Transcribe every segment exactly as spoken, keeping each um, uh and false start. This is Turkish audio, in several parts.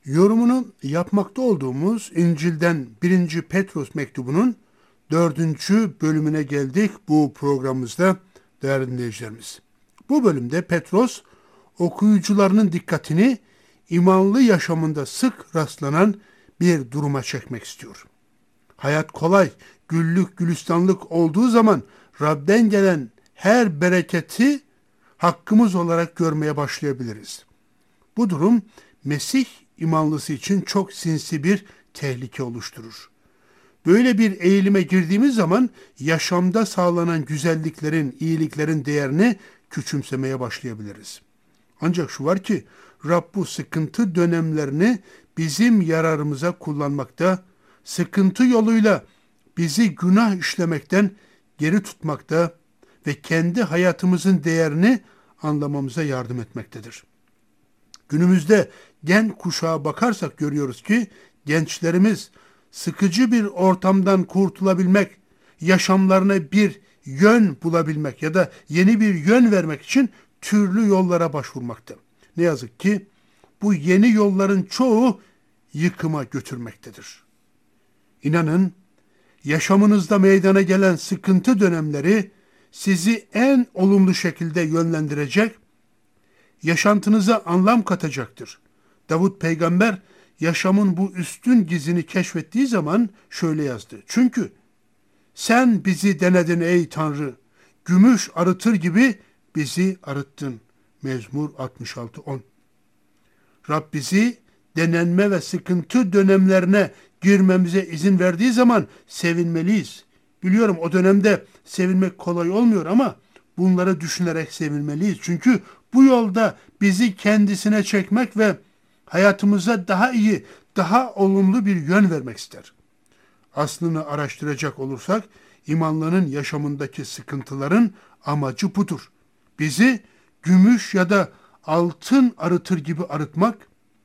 Yorumunu yapmakta olduğumuz İncil'den birinci Petrus mektubunun dördüncü bölümüne geldik bu programımızda değerli dinleyicilerimiz. Bu bölümde Petros okuyucularının dikkatini imanlı yaşamında sık rastlanan bir duruma çekmek istiyor. Hayat kolay, güllük gülistanlık olduğu zaman Rab'den gelen her bereketi hakkımız olarak görmeye başlayabiliriz. Bu durum Mesih imanlısı için çok sinsi bir tehlike oluşturur. Böyle bir eğilime girdiğimiz zaman yaşamda sağlanan güzelliklerin, iyiliklerin değerini küçümsemeye başlayabiliriz. Ancak şu var ki Rab bu sıkıntı dönemlerini bizim yararımıza kullanmakta, sıkıntı yoluyla bizi günah işlemekten geri tutmakta ve kendi hayatımızın değerini anlamamıza yardım etmektedir. Günümüzde genç kuşağa bakarsak görüyoruz ki gençlerimiz sıkıcı bir ortamdan kurtulabilmek, yaşamlarına bir yön bulabilmek ya da yeni bir yön vermek için türlü yollara başvurmakta. Ne yazık ki bu yeni yolların çoğu yıkıma götürmektedir. İnanın, yaşamınızda meydana gelen sıkıntı dönemleri sizi en olumlu şekilde yönlendirecek, yaşantınıza anlam katacaktır. Davut peygamber yaşamın bu üstün gizini keşfettiği zaman şöyle yazdı. Çünkü sen bizi denedin ey Tanrı, gümüş arıtır gibi bizi arıttın. Mezmur altmış altı on. Rab bizi denenme ve sıkıntı dönemlerine girmemize izin verdiği zaman sevinmeliyiz. Biliyorum o dönemde sevinmek kolay olmuyor ama bunları düşünerek sevinmeliyiz. Çünkü bu yolda bizi kendisine çekmek ve hayatımıza daha iyi, daha olumlu bir yön vermek ister. Aslını araştıracak olursak, imanlının yaşamındaki sıkıntıların amacı budur. Bizi gümüş ya da altın arıtır gibi arıtmak,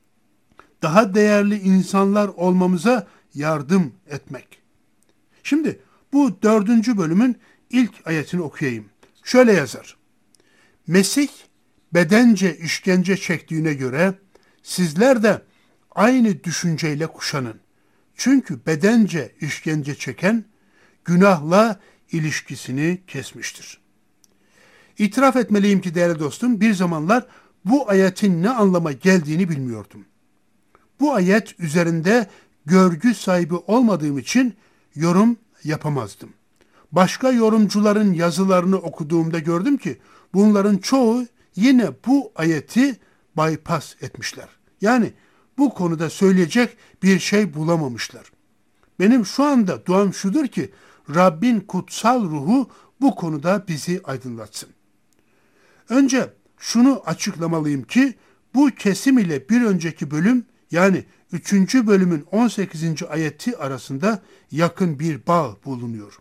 daha değerli insanlar olmamıza yardım etmek. Şimdi bu dördüncü bölümün ilk ayetini okuyayım. Şöyle yazar. Mesih bedence işkence çektiğine göre sizler de aynı düşünceyle kuşanın. Çünkü bedence işkence çeken günahla ilişkisini kesmiştir. İtiraf etmeliyim ki değerli dostum, bir zamanlar bu ayetin ne anlama geldiğini bilmiyordum. Bu ayet üzerinde görgü sahibi olmadığım için yorum yapamazdım. Başka yorumcuların yazılarını okuduğumda gördüm ki bunların çoğu yine bu ayeti bypass etmişler. Yani bu konuda söyleyecek bir şey bulamamışlar. Benim şu anda duam şudur ki Rabbin kutsal ruhu bu konuda bizi aydınlatsın. Önce şunu açıklamalıyım ki bu kesim ile bir önceki bölüm yani üçüncü bölümün on sekizinci ayeti arasında yakın bir bağ bulunuyor.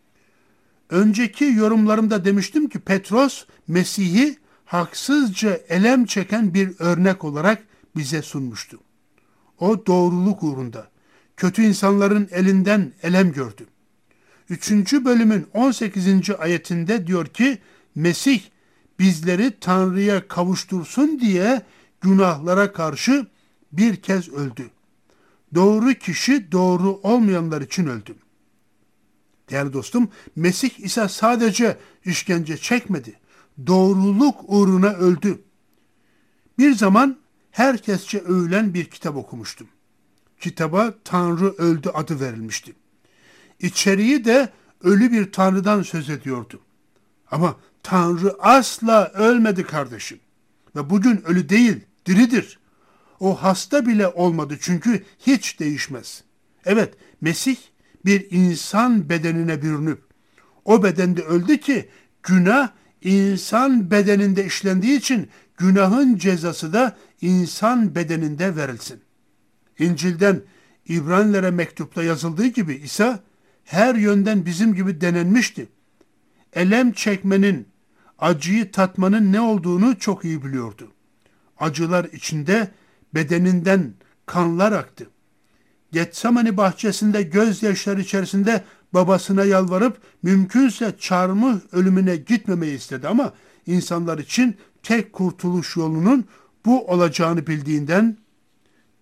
Önceki yorumlarımda demiştim ki Petros Mesih'i haksızca elem çeken bir örnek olarak bize sunmuştu. O doğruluk uğrunda kötü insanların elinden elem gördü. Üçüncü bölümün on sekizinci ayetinde diyor ki Mesih bizleri Tanrı'ya kavuştursun diye günahlara karşı bir kez öldü. Doğru kişi doğru olmayanlar için öldü. Değerli dostum, Mesih ise sadece işkence çekmedi. Doğruluk uğruna öldü. Bir zaman herkesçe övülen bir kitap okumuştum. Kitaba Tanrı öldü adı verilmişti. İçeriği de ölü bir Tanrı'dan söz ediyordu. Ama Tanrı asla ölmedi kardeşim. Ve bugün ölü değil, diridir. O hasta bile olmadı çünkü hiç değişmez. Evet, Mesih bir insan bedenine bürünüp o bedende öldü ki günah insan bedeninde işlendiği için günahın cezası da insan bedeninde verilsin. İncil'den İbranilere mektupta yazıldığı gibi İsa her yönden bizim gibi denenmişti. Elem çekmenin, acıyı tatmanın ne olduğunu çok iyi biliyordu. Acılar içinde bedeninden kanlar aktı. Getsemani bahçesinde gözyaşları içerisinde babasına yalvarıp mümkünse çarmıh ölümüne gitmemeyi istedi ama insanlar için tek kurtuluş yolunun bu olacağını bildiğinden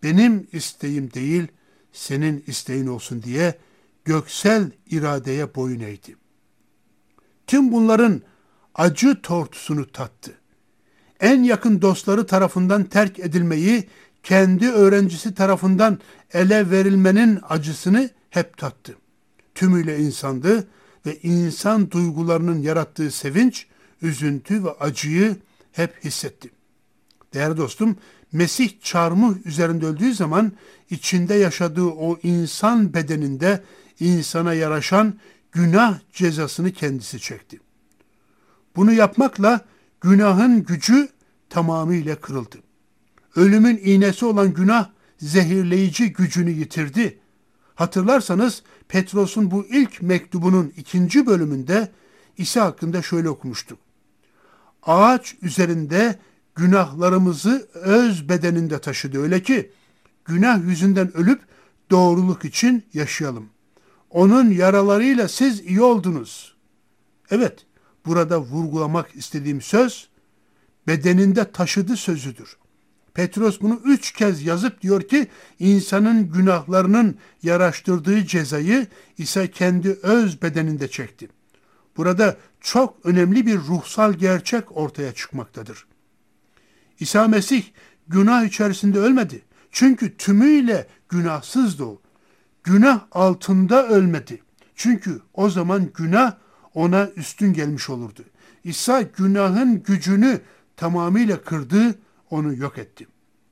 benim isteğim değil, senin isteğin olsun diye göksel iradeye boyun eğdi. Tüm bunların acı tortusunu tattı. En yakın dostları tarafından terk edilmeyi, kendi öğrencisi tarafından ele verilmenin acısını hep tattı. Tümüyle insandı ve insan duygularının yarattığı sevinç, üzüntü ve acıyı hep hissetti. Değerli dostum, Mesih çarmıh üzerinde öldüğü zaman içinde yaşadığı o insan bedeninde insana yaraşan günah cezasını kendisi çekti. Bunu yapmakla günahın gücü tamamıyla kırıldı. Ölümün iğnesi olan günah zehirleyici gücünü yitirdi. Hatırlarsanız Petros'un bu ilk mektubunun ikinci bölümünde İsa hakkında şöyle okumuştuk. Ağaç üzerinde günahlarımızı öz bedeninde taşıdı öyle ki günah yüzünden ölüp doğruluk için yaşayalım. Onun yaralarıyla siz iyi oldunuz. Evet, burada vurgulamak istediğim söz bedeninde taşıdı sözüdür. Petros bunu üç kez yazıp diyor ki insanın günahlarının yaraştırdığı cezayı İsa kendi öz bedeninde çekti. Burada çok önemli bir ruhsal gerçek ortaya çıkmaktadır. İsa Mesih günah içerisinde ölmedi. Çünkü tümüyle günahsızdı o. Günah altında ölmedi. Çünkü o zaman günah ona üstün gelmiş olurdu. İsa günahın gücünü tamamıyla kırdı, onu yok etti.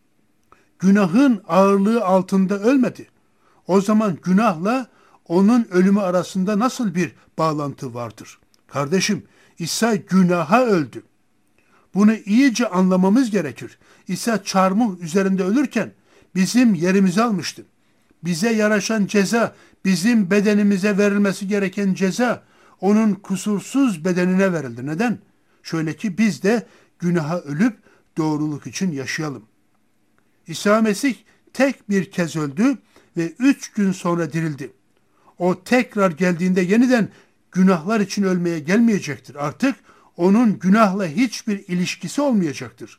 Günahın ağırlığı altında ölmedi. O zaman günahla onun ölümü arasında nasıl bir bağlantı vardır? Kardeşim, İsa günaha öldü. Bunu iyice anlamamız gerekir. İsa çarmıh üzerinde ölürken bizim yerimizi almıştı. Bize yaraşan ceza, bizim bedenimize verilmesi gereken ceza, onun kusursuz bedenine verildi. Neden? Şöyle ki biz de günaha ölüp doğruluk için yaşayalım. İsa Mesih tek bir kez öldü ve üç gün sonra dirildi. O tekrar geldiğinde yeniden günahlar için ölmeye gelmeyecektir. Artık onun günahla hiçbir ilişkisi olmayacaktır.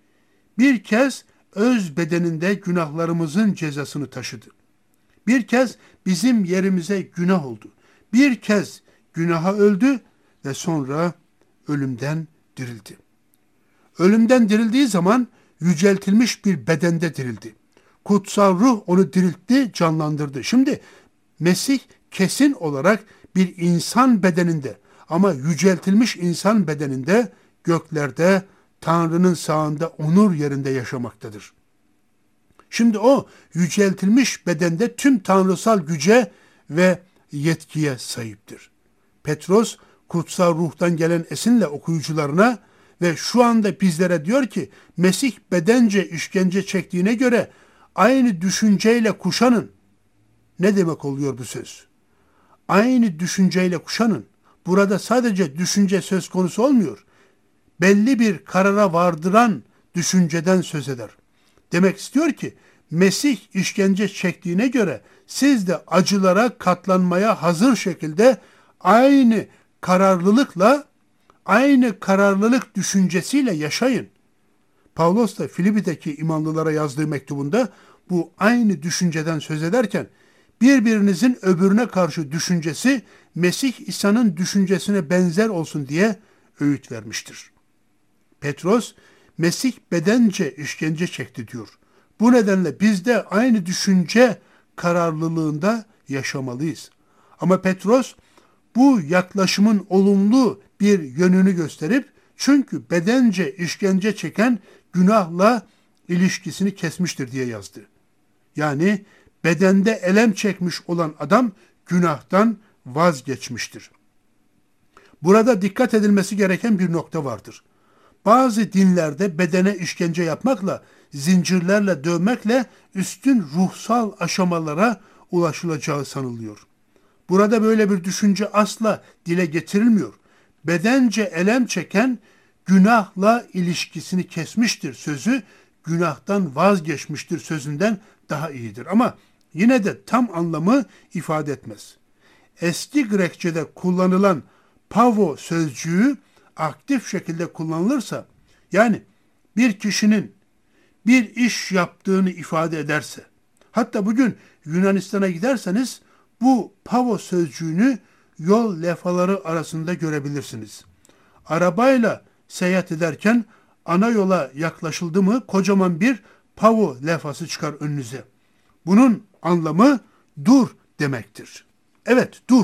Bir kez öz bedeninde günahlarımızın cezasını taşıdı. Bir kez bizim yerimize günah oldu. Bir kez günaha öldü ve sonra ölümden dirildi. Ölümden dirildiği zaman yüceltilmiş bir bedende dirildi. Kutsal ruh onu diriltti, canlandırdı. Şimdi Mesih kesin olarak bir insan bedeninde ama yüceltilmiş insan bedeninde göklerde Tanrı'nın sağında onur yerinde yaşamaktadır. Şimdi o yüceltilmiş bedende tüm tanrısal güce ve yetkiye sahiptir. Petros kutsal ruhtan gelen esinle okuyucularına ve şu anda bizlere diyor ki Mesih bedence işkence çektiğine göre aynı düşünceyle kuşanın. Ne demek oluyor bu söz? Aynı düşünceyle kuşanın. Burada sadece düşünce söz konusu olmuyor. Belli bir karara vardıran düşünceden söz eder. Demek istiyor ki Mesih işkence çektiğine göre siz de acılara katlanmaya hazır şekilde aynı kararlılıkla, aynı kararlılık düşüncesiyle yaşayın. Pavlos da Filipi'deki imanlılara yazdığı mektubunda bu aynı düşünceden söz ederken birbirinizin öbürüne karşı düşüncesi Mesih İsa'nın düşüncesine benzer olsun diye öğüt vermiştir. Petros, Mesih bedence işkence çekti diyor. Bu nedenle biz de aynı düşünce kararlılığında yaşamalıyız. Ama Petros bu yaklaşımın olumlu bir yönünü gösterip çünkü bedence işkence çeken günahla ilişkisini kesmiştir diye yazdı. Yani bedende elem çekmiş olan adam günahtan vazgeçmiştir. Burada dikkat edilmesi gereken bir nokta vardır. Bazı dinlerde bedene işkence yapmakla, zincirlerle dövmekle üstün ruhsal aşamalara ulaşılacağı sanılıyor. Burada böyle bir düşünce asla dile getirilmiyor. Bedence elem çeken günahla ilişkisini kesmiştir sözü, günahtan vazgeçmiştir sözünden daha iyidir. Ama yine de tam anlamı ifade etmez. Eski Grekçe'de kullanılan pavo sözcüğü aktif şekilde kullanılırsa, yani bir kişinin bir iş yaptığını ifade ederse, hatta bugün Yunanistan'a giderseniz bu pavo sözcüğünü yol levhaları arasında görebilirsiniz. Arabayla seyahat ederken ana yola yaklaşıldı mı kocaman bir pavo levhası çıkar önünüze. Bunun anlamı dur demektir. Evet, dur.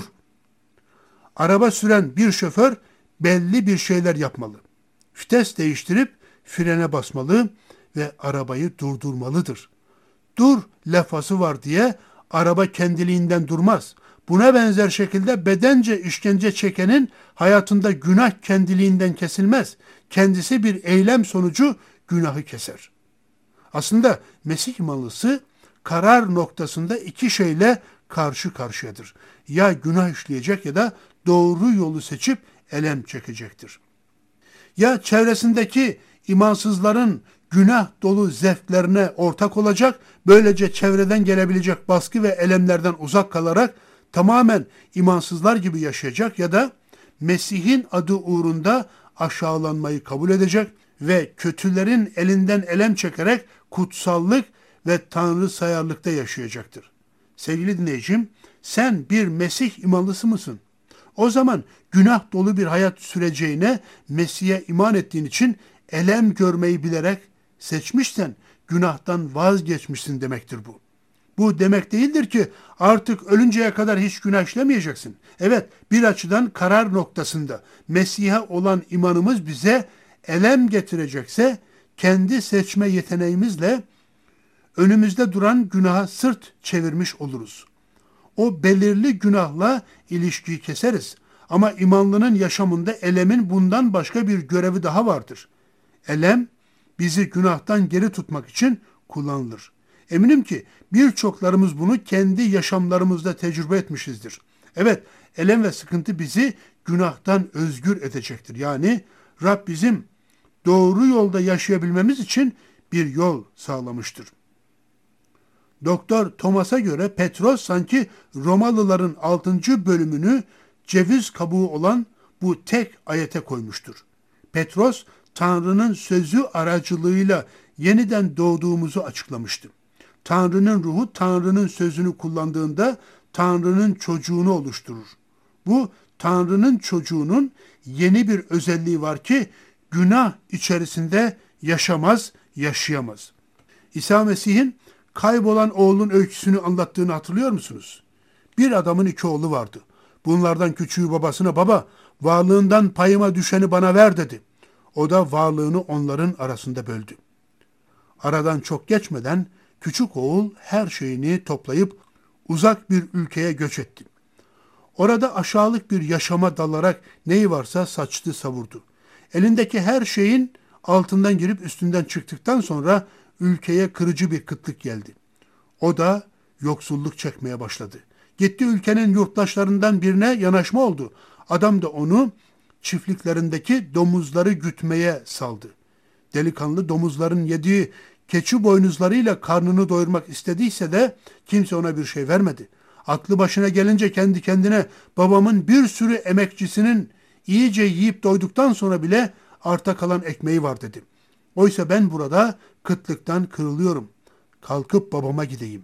Araba süren bir şoför belli bir şeyler yapmalı. Vites değiştirip frene basmalı ve arabayı durdurmalıdır. Dur lafası var diye araba kendiliğinden durmaz. Buna benzer şekilde bedence işkence çekenin hayatında günah kendiliğinden kesilmez. Kendisi bir eylem sonucu günahı keser. Aslında Mesih imanlısı karar noktasında iki şeyle karşı karşıyadır. Ya günah işleyecek ya da doğru yolu seçip elem çekecektir. Ya çevresindeki imansızların günah dolu zevklerine ortak olacak, böylece çevreden gelebilecek baskı ve elemlerden uzak kalarak tamamen imansızlar gibi yaşayacak ya da Mesih'in adı uğrunda aşağılanmayı kabul edecek ve kötülerin elinden elem çekerek kutsallık ve tanrı sayarlıkta yaşayacaktır. Sevgili dinleyicim, sen bir Mesih imanlısı mısın? O zaman günah dolu bir hayat süreceğine Mesih'e iman ettiğin için elem görmeyi bilerek seçmişsen günahtan vazgeçmişsin demektir bu. Bu demek değildir ki artık ölünceye kadar hiç günah işlemeyeceksin. Evet, bir açıdan karar noktasında Mesih'e olan imanımız bize elem getirecekse kendi seçme yeteneğimizle önümüzde duran günaha sırt çevirmiş oluruz. O belirli günahla ilişkiyi keseriz. Ama imanlının yaşamında elemin bundan başka bir görevi daha vardır. Elem bizi günahtan geri tutmak için kullanılır. Eminim ki birçoklarımız bunu kendi yaşamlarımızda tecrübe etmişizdir. Evet, elem ve sıkıntı bizi günahtan özgür edecektir. Yani Rab bizim doğru yolda yaşayabilmemiz için bir yol sağlamıştır. Doktor Thomas'a göre Petros sanki Romalıların altıncı bölümünü ceviz kabuğu olan bu tek ayete koymuştur. Petros, Tanrı'nın sözü aracılığıyla yeniden doğduğumuzu açıklamıştı. Tanrı'nın ruhu Tanrı'nın sözünü kullandığında Tanrı'nın çocuğunu oluşturur. Bu Tanrı'nın çocuğunun yeni bir özelliği var ki günah içerisinde yaşamaz, yaşayamaz. İsa Mesih'in kaybolan oğlun öyküsünü anlattığını hatırlıyor musunuz? Bir adamın iki oğlu vardı. Bunlardan küçüğü babasına baba varlığından payıma düşeni bana ver dedi. O da varlığını onların arasında böldü. Aradan çok geçmeden küçük oğul her şeyini toplayıp uzak bir ülkeye göç etti. Orada aşağılık bir yaşama dalarak neyi varsa saçtı savurdu. Elindeki her şeyin altından girip üstünden çıktıktan sonra ülkeye kırıcı bir kıtlık geldi. O da yoksulluk çekmeye başladı. Gitti ülkenin yurttaşlarından birine yanaşma oldu. Adam da onu çiftliklerindeki domuzları gütmeye saldı. Delikanlı domuzların yediği keçi boynuzlarıyla karnını doyurmak istediyse de kimse ona bir şey vermedi. Aklı başına gelince kendi kendine babamın bir sürü emekçisinin iyice yiyip doyduktan sonra bile arta kalan ekmeği var dedi. Oysa ben burada kıtlıktan kırılıyorum. Kalkıp babama gideyim.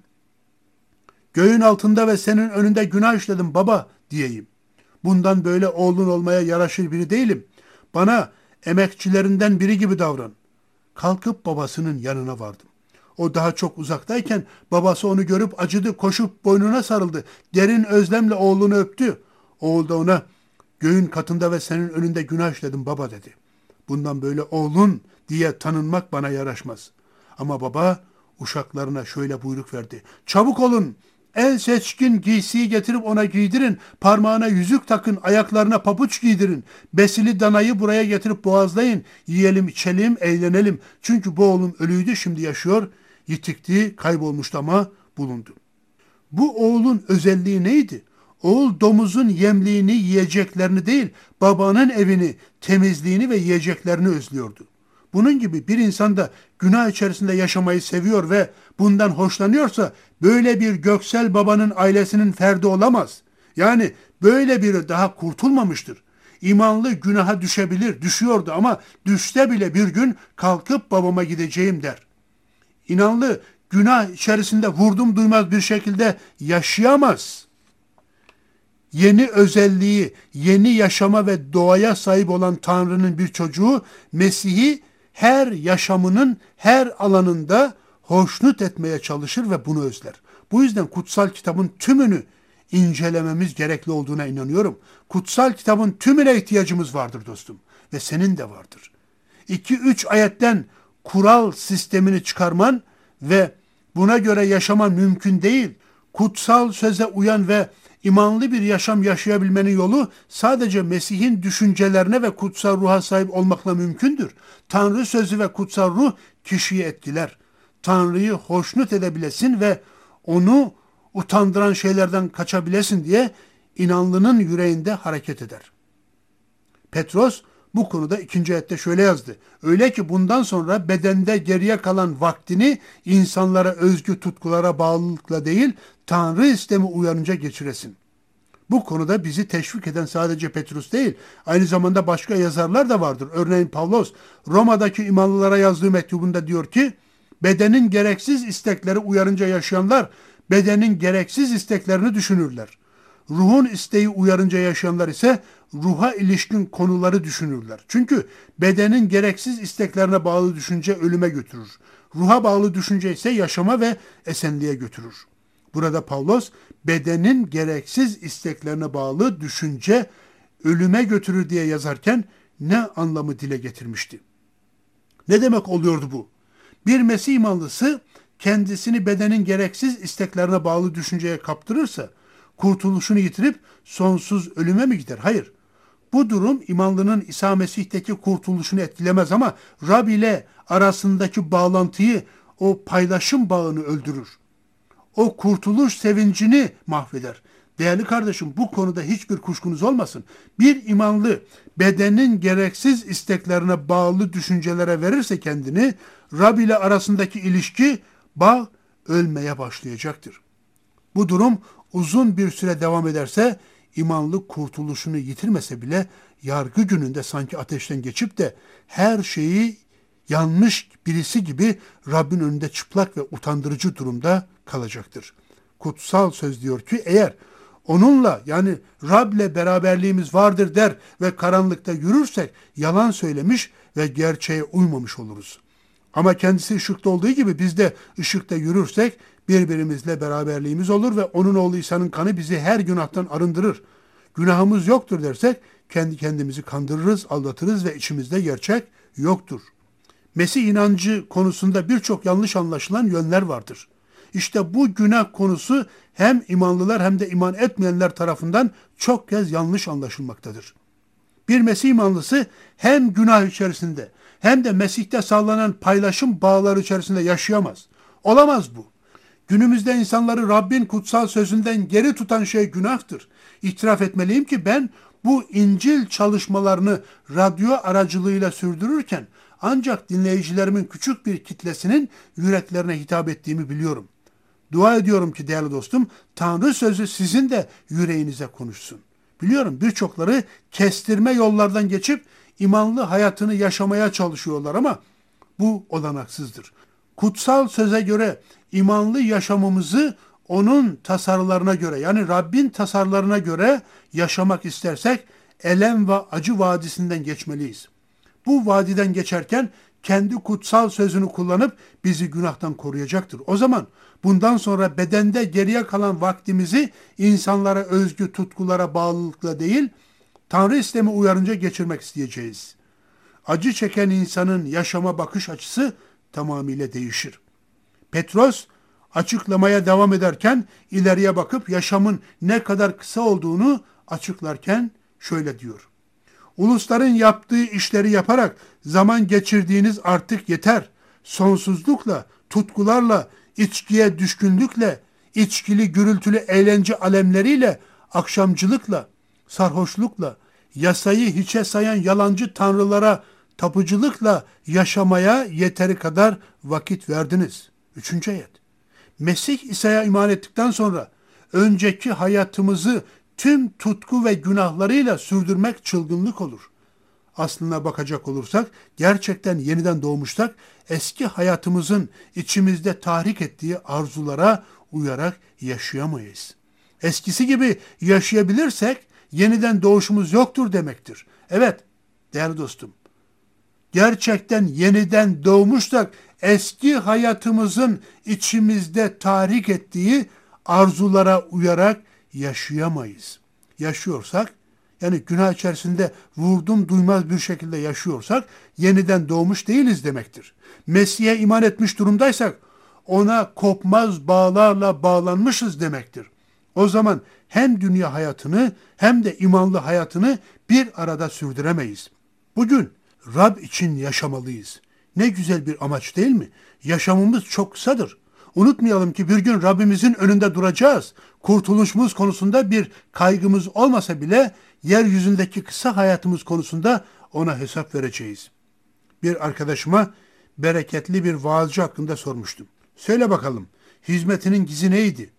Göğün altında ve senin önünde günah işledim baba diyeyim. Bundan böyle oğlun olmaya yaraşır biri değilim. Bana emekçilerinden biri gibi davran. Kalkıp babasının yanına vardım. O daha çok uzaktayken babası onu görüp acıdı, koşup boynuna sarıldı. Derin özlemle oğlunu öptü. Oğul da ona göğün katında ve senin önünde günah işledim baba dedi. Bundan böyle oğlun diye tanınmak bana yaraşmaz. Ama baba uşaklarına şöyle buyruk verdi. Çabuk olun, en seçkin giysiyi getirip ona giydirin, parmağına yüzük takın, ayaklarına pabuç giydirin, besili danayı buraya getirip boğazlayın, yiyelim, içelim, eğlenelim. Çünkü bu oğlum ölüydü, şimdi yaşıyor, yitikti, kaybolmuştu ama bulundu. Bu oğlun özelliği neydi? Oğul domuzun yemliğini, yiyeceklerini değil, babanın evini, temizliğini ve yiyeceklerini özlüyordu. Bunun gibi bir insan da günah içerisinde yaşamayı seviyor ve bundan hoşlanıyorsa böyle bir göksel babanın ailesinin ferdi olamaz. Yani böyle biri daha kurtulmamıştır. İmanlı günaha düşebilir, düşüyordu ama düşse bile bir gün kalkıp babama gideceğim der. İnanlı günah içerisinde vurdum duymaz bir şekilde yaşayamaz. Yeni özelliği, yeni yaşama ve doğaya sahip olan Tanrı'nın bir çocuğu Mesih'i her yaşamının her alanında hoşnut etmeye çalışır ve bunu özler. Bu yüzden kutsal kitabın tümünü incelememiz gerekli olduğuna inanıyorum. Kutsal kitabın tümüne ihtiyacımız vardır dostum ve senin de vardır. iki üç ayetten kural sistemini çıkarman ve buna göre yaşaman mümkün değil. Kutsal söze uyan ve imanlı bir yaşam yaşayabilmenin yolu sadece Mesih'in düşüncelerine ve kutsal ruha sahip olmakla mümkündür. Tanrı sözü ve kutsal ruh kişiyi etkiler. Tanrı'yı hoşnut edebilesin ve onu utandıran şeylerden kaçabilesin diye inanlının yüreğinde hareket eder. Petros bu konuda ikinci ayette şöyle yazdı. Öyle ki bundan sonra bedende geriye kalan vaktini insanlara özgü tutkulara bağlılıkla değil, Tanrı istemi uyanınca geçiresin. Bu konuda bizi teşvik eden sadece Petrus değil, aynı zamanda başka yazarlar da vardır. Örneğin Pavlos, Roma'daki imanlılara yazdığı mektubunda diyor ki, bedenin gereksiz istekleri uyarınca yaşayanlar, bedenin gereksiz isteklerini düşünürler. Ruhun isteği uyarınca yaşayanlar ise ruha ilişkin konuları düşünürler. Çünkü bedenin gereksiz isteklerine bağlı düşünce ölüme götürür. Ruha bağlı düşünce ise yaşama ve esenliğe götürür. Burada Pavlos bedenin gereksiz isteklerine bağlı düşünce ölüme götürür diye yazarken ne anlamı dile getirmişti? Ne demek oluyordu bu? Bir Mesih imanlısı kendisini bedenin gereksiz isteklerine bağlı düşünceye kaptırırsa kurtuluşunu yitirip sonsuz ölüme mi gider? Hayır. Bu durum imanlının İsa Mesih'teki kurtuluşunu etkilemez ama Rab ile arasındaki bağlantıyı, o paylaşım bağını öldürür. O kurtuluş sevincini mahveder. Değerli kardeşim, bu konuda hiçbir kuşkunuz olmasın. Bir imanlı bedenin gereksiz isteklerine bağlı düşüncelere verirse kendini, Rab ile arasındaki ilişki, bağ ölmeye başlayacaktır. Bu durum uzun bir süre devam ederse, imanlı kurtuluşunu yitirmese bile yargı gününde sanki ateşten geçip de her şeyi yanlış birisi gibi Rabbin önünde çıplak ve utandırıcı durumda kalacaktır. Kutsal söz diyor ki eğer onunla yani Rab'le beraberliğimiz vardır der ve karanlıkta yürürsek yalan söylemiş ve gerçeğe uymamış oluruz. Ama kendisi ışıkta olduğu gibi biz de ışıkta yürürsek birbirimizle beraberliğimiz olur ve onun oğlu İsa'nın kanı bizi her günahtan arındırır. Günahımız yoktur dersek kendi kendimizi kandırırız, aldatırız ve içimizde gerçek yoktur. Mesih inancı konusunda birçok yanlış anlaşılan yönler vardır. İşte bu günah konusu hem imanlılar hem de iman etmeyenler tarafından çok kez yanlış anlaşılmaktadır. Bir Mesih imanlısı hem günah içerisinde hem de Mesih'te sağlanan paylaşım bağları içerisinde yaşayamaz. Olamaz bu. Günümüzde insanları Rabbin kutsal sözünden geri tutan şey günahtır. İtiraf etmeliyim ki ben bu İncil çalışmalarını radyo aracılığıyla sürdürürken ancak dinleyicilerimin küçük bir kitlesinin yüreklerine hitap ettiğimi biliyorum. Dua ediyorum ki değerli dostum, Tanrı sözü sizin de yüreğinize konuşsun. Biliyorum birçokları kestirme yollardan geçip imanlı hayatını yaşamaya çalışıyorlar ama bu olanaksızdır. Kutsal söze göre imanlı yaşamımızı onun tasarılarına göre yani Rabbin tasarılarına göre yaşamak istersek elem ve acı vadisinden geçmeliyiz. Bu vadiden geçerken kendi kutsal sözünü kullanıp bizi günahtan koruyacaktır. O zaman bundan sonra bedende geriye kalan vaktimizi insanlara özgü tutkulara bağlılıkla değil, Tanrı istemi uyarınca geçirmek isteyeceğiz. Acı çeken insanın yaşama bakış açısı tamamıyla değişir. Petros açıklamaya devam ederken ileriye bakıp yaşamın ne kadar kısa olduğunu açıklarken şöyle diyor. Ulusların yaptığı işleri yaparak zaman geçirdiğiniz artık yeter. Sonsuzlukla, tutkularla, içkiye düşkünlükle, içkili gürültülü eğlence alemleriyle, akşamcılıkla, sarhoşlukla, yasayı hiçe sayan yalancı tanrılara tapıcılıkla yaşamaya yeteri kadar vakit verdiniz. Üçüncü ayet. Mesih İsa'ya iman ettikten sonra önceki hayatımızı tüm tutku ve günahlarıyla sürdürmek çılgınlık olur. aslına bakacak olursak, gerçekten yeniden doğmuşsak, eski hayatımızın içimizde tahrik ettiği arzulara uyarak yaşayamayız. Eskisi gibi yaşayabilirsek yeniden doğuşumuz yoktur demektir. Evet değerli dostum, gerçekten yeniden doğmuşsak eski hayatımızın içimizde tahrik ettiği arzulara uyarak yaşayamayız. Yaşıyorsak, yani günah içerisinde vurdum duymaz bir şekilde yaşıyorsak yeniden doğmuş değiliz demektir. Mesih'e iman etmiş durumdaysak ona kopmaz bağlarla bağlanmışız demektir. O zaman hem dünya hayatını hem de imanlı hayatını bir arada sürdüremeyiz. Bugün Rab için yaşamalıyız. Ne güzel bir amaç değil mi? Yaşamımız çok kısadır. Unutmayalım ki bir gün Rabbimizin önünde duracağız. Kurtuluşumuz konusunda bir kaygımız olmasa bile yeryüzündeki kısa hayatımız konusunda ona hesap vereceğiz. Bir arkadaşıma bereketli bir vaazcı hakkında sormuştum. Söyle bakalım, hizmetinin gizi neydi?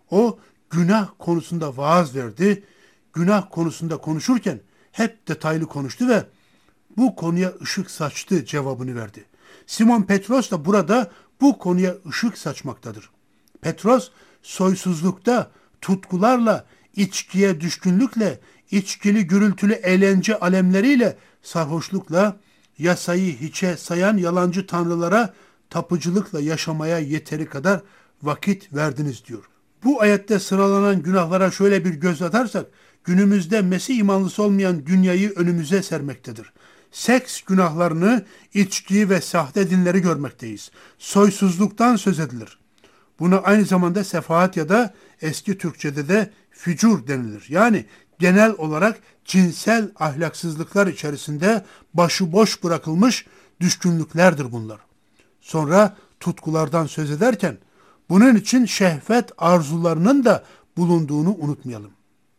O günah konusunda vaaz verdi. Günah konusunda konuşurken hep detaylı konuştu ve bu konuya ışık saçtı cevabını verdi. Simon Petros da burada bu konuya ışık saçmaktadır. Petros soysuzlukta, tutkularla, içkiye düşkünlükle, içkili gürültülü eğlence alemleriyle, sarhoşlukla, yasayı hiçe sayan yalancı tanrılara tapıcılıkla yaşamaya yeteri kadar vakit verdiniz diyor. Bu ayette sıralanan günahlara şöyle bir göz atarsak, günümüzde Mesih imanlısı olmayan dünyayı önümüze sermektedir. Seks günahlarını, içki ve sahte dinleri görmekteyiz. Soysuzluktan söz edilir. Buna aynı zamanda sefahat ya da eski Türkçe'de de fücur denilir. Yani genel olarak cinsel ahlaksızlıklar içerisinde başıboş bırakılmış düşkünlüklerdir bunlar. Sonra tutkulardan söz ederken bunun için şehvet arzularının da bulunduğunu unutmayalım.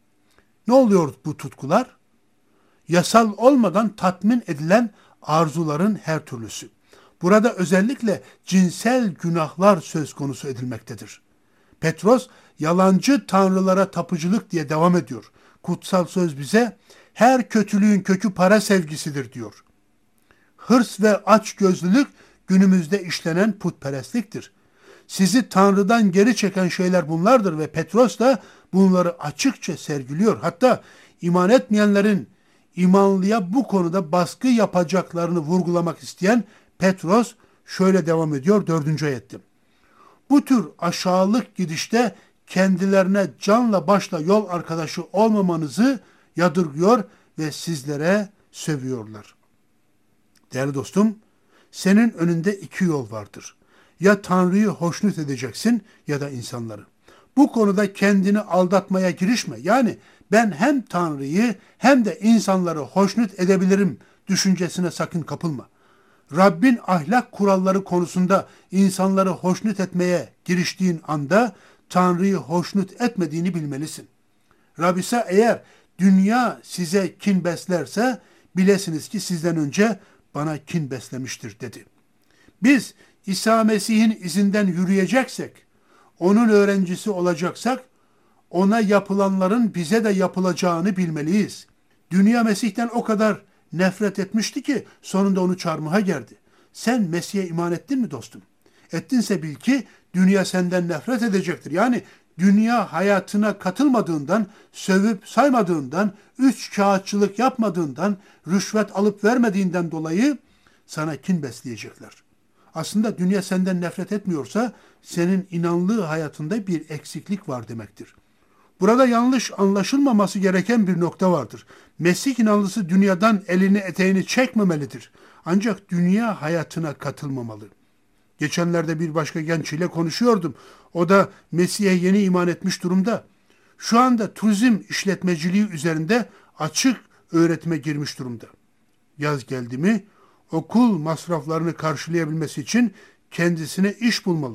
Ne oluyor bu tutkular? Yasal olmadan tatmin edilen arzuların her türlüsü. Burada özellikle cinsel günahlar söz konusu edilmektedir. Petros, yalancı tanrılara tapıcılık diye devam ediyor. Kutsal söz bize, her kötülüğün kökü para sevgisidir diyor. Hırs ve açgözlülük günümüzde işlenen putperestliktir. Sizi Tanrı'dan geri çeken şeyler bunlardır ve Petros da bunları açıkça sergiliyor. Hatta iman etmeyenlerin imanlıya bu konuda baskı yapacaklarını vurgulamak isteyen Petros şöyle devam ediyor dördüncü ayette. Bu tür aşağılık gidişte kendilerine canla başla yol arkadaşı olmamanızı yadırgıyor ve sizlere sövüyorlar. Değerli dostum, senin önünde iki yol vardır. Ya Tanrı'yı hoşnut edeceksin ya da insanları. Bu konuda kendini aldatmaya girişme. Yani ben hem Tanrı'yı hem de insanları hoşnut edebilirim düşüncesine sakın kapılma. Rabbin ahlak kuralları konusunda insanları hoşnut etmeye giriştiğin anda Tanrı'yı hoşnut etmediğini bilmelisin. Rab ise eğer dünya size kin beslerse bilesiniz ki sizden önce bana kin beslemiştir dedi. Biz İsa Mesih'in izinden yürüyeceksek, onun öğrencisi olacaksak, ona yapılanların bize de yapılacağını bilmeliyiz. Dünya Mesih'ten o kadar nefret etmişti ki sonunda onu çarmıha gerdi. Sen Mesih'e iman ettin mi dostum? Ettinse bil ki dünya senden nefret edecektir. Yani dünya hayatına katılmadığından, sövüp saymadığından, üç kağıtçılık yapmadığından, rüşvet alıp vermediğinden dolayı sana kin besleyecekler. Aslında dünya senden nefret etmiyorsa senin inanlığı hayatında bir eksiklik var demektir. Burada yanlış anlaşılmaması gereken bir nokta vardır. Mesih inanlısı dünyadan elini eteğini çekmemelidir. Ancak dünya hayatına katılmamalı. Geçenlerde bir başka genç ile konuşuyordum. O da Mesih'e yeni iman etmiş durumda. Şu anda turizm işletmeciliği üzerinde açık öğretime girmiş durumda. Yaz geldi mi okul masraflarını karşılayabilmesi için kendisine iş bulmalı.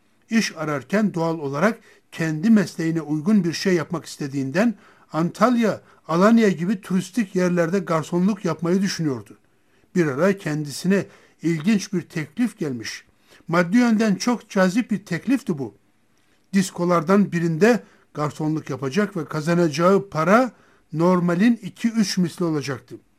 İş ararken doğal olarak kendi mesleğine uygun bir şey yapmak istediğinden Antalya, Alanya gibi turistik yerlerde garsonluk yapmayı düşünüyordu. Bir ara kendisine ilginç bir teklif gelmiş. Maddi yönden çok cazip bir teklifti bu. Diskolardan birinde garsonluk yapacak ve kazanacağı para normalin iki üç misli olacaktı.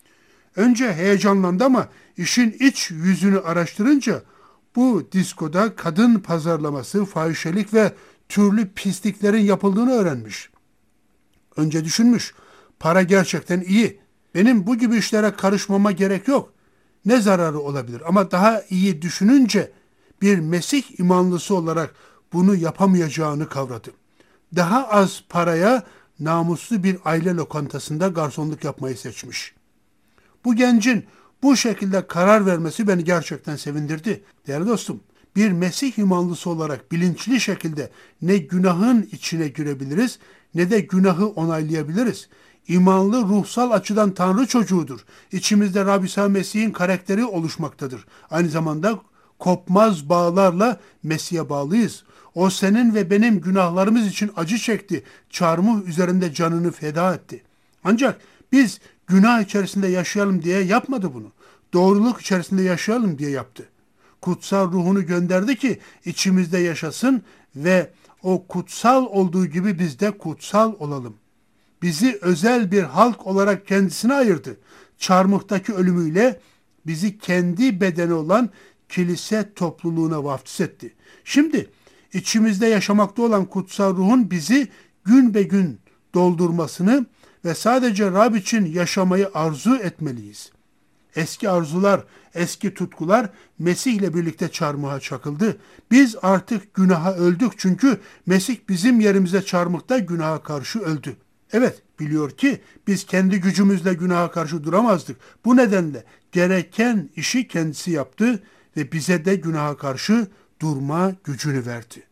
Önce heyecanlandı ama işin iç yüzünü araştırınca bu diskoda kadın pazarlaması, fahişelik ve türlü pisliklerin yapıldığını öğrenmiş. Önce düşünmüş, para gerçekten iyi. Benim bu gibi işlere karışmama gerek yok. Ne zararı olabilir? Ama daha iyi düşününce bir Mesih imanlısı olarak bunu yapamayacağını kavradı. Daha az paraya namuslu bir aile lokantasında garsonluk yapmayı seçmiş. Bu gencin bu şekilde karar vermesi beni gerçekten sevindirdi. Değerli dostum, bir Mesih imanlısı olarak bilinçli şekilde ne günahın içine girebiliriz ne de günahı onaylayabiliriz. İmanlı ruhsal açıdan Tanrı çocuğudur. İçimizde Rabbi İsa Mesih'in karakteri oluşmaktadır. Aynı zamanda kopmaz bağlarla Mesih'e bağlıyız. O senin ve benim günahlarımız için acı çekti. Çarmıh üzerinde canını feda etti. Ancak biz günah içerisinde yaşayalım diye yapmadı bunu. Doğruluk içerisinde yaşayalım diye yaptı. Kutsal ruhunu gönderdi ki içimizde yaşasın ve o kutsal olduğu gibi biz de kutsal olalım. Bizi özel bir halk olarak kendisine ayırdı. Çarmıhtaki ölümüyle bizi kendi bedeni olan kilise topluluğuna vaftiz etti. Şimdi içimizde yaşamakta olan kutsal ruhun bizi gün be gün doldurmasını ve sadece Rab için yaşamayı arzu etmeliyiz. Eski arzular, eski tutkular Mesih ile birlikte çarmıha çakıldı. Biz artık günaha öldük çünkü Mesih bizim yerimize çarmıhta günaha karşı öldü. Evet, biliyor ki biz kendi gücümüzle günaha karşı duramazdık. Bu nedenle gereken işi kendisi yaptı ve bize de günaha karşı durma gücünü verdi.